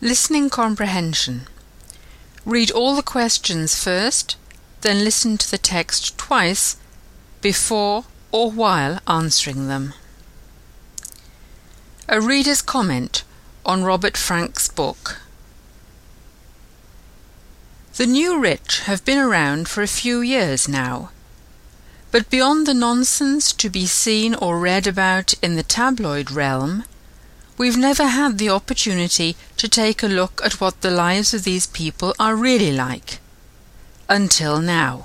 Listening comprehension. Read all the questions first, then listen to the text twice before or while answering them. A reader's comment on Robert Frank's book. The new rich have been around for a few years now, but beyond the nonsense to be seen or read about in the tabloid realm, we've never had the opportunity to take a look at what the lives of these people are really like. Until now.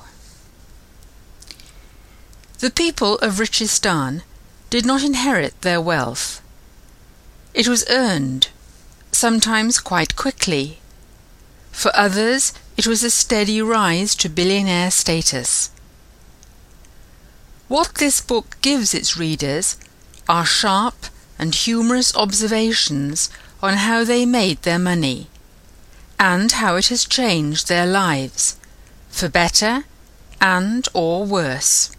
The people of Richistan did not inherit their wealth. It was earned, sometimes quite quickly. For others, it was a steady rise to billionaire status. What this book gives its readers are sharp and humorous observations on how they made their money, and how it has changed their lives, for better and or worse.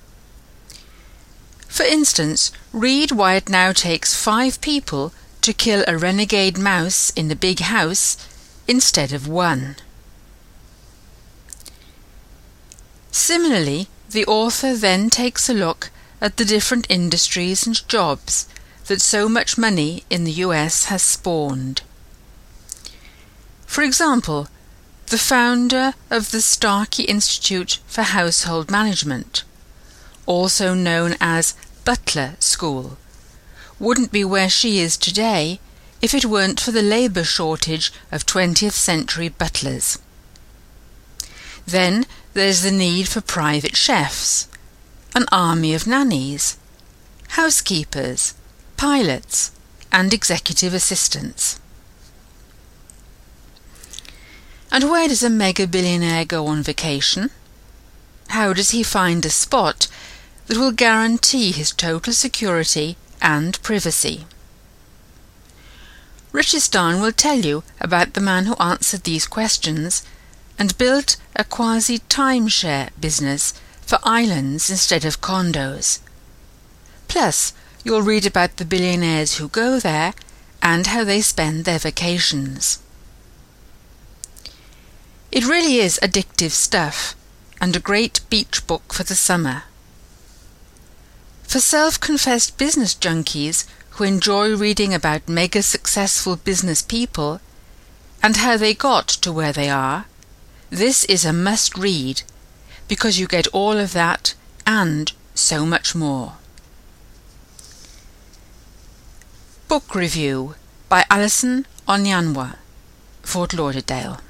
For instance, read why it now takes 5 people to kill a renegade mouse in a big house instead of 1. Similarly, the author then takes a look at the different industries and jobs that so much money in the US has spawned. For example, the founder of the Starkey Institute for Household Management, also known as Butler School, wouldn't be where she is today if it weren't for the labour shortage of 20th century butlers. Then there's the need for private chefs, an army of nannies, housekeepers, pilots, and executive assistants. And where does a mega-billionaire go on vacation? How does he find a spot that will guarantee his total security and privacy? Richistan will tell you about the man who answered these questions and built a quasi-timeshare business for islands instead of condos. Plus, you'll read about the billionaires who go there and how they spend their vacations. It really is addictive stuff and a great beach book for the summer. For self-confessed business junkies who enjoy reading about mega-successful business people and how they got to where they are, this is a must-read because you get all of that and so much more. Book Review by Alison Onyanwa, Fort Lauderdale.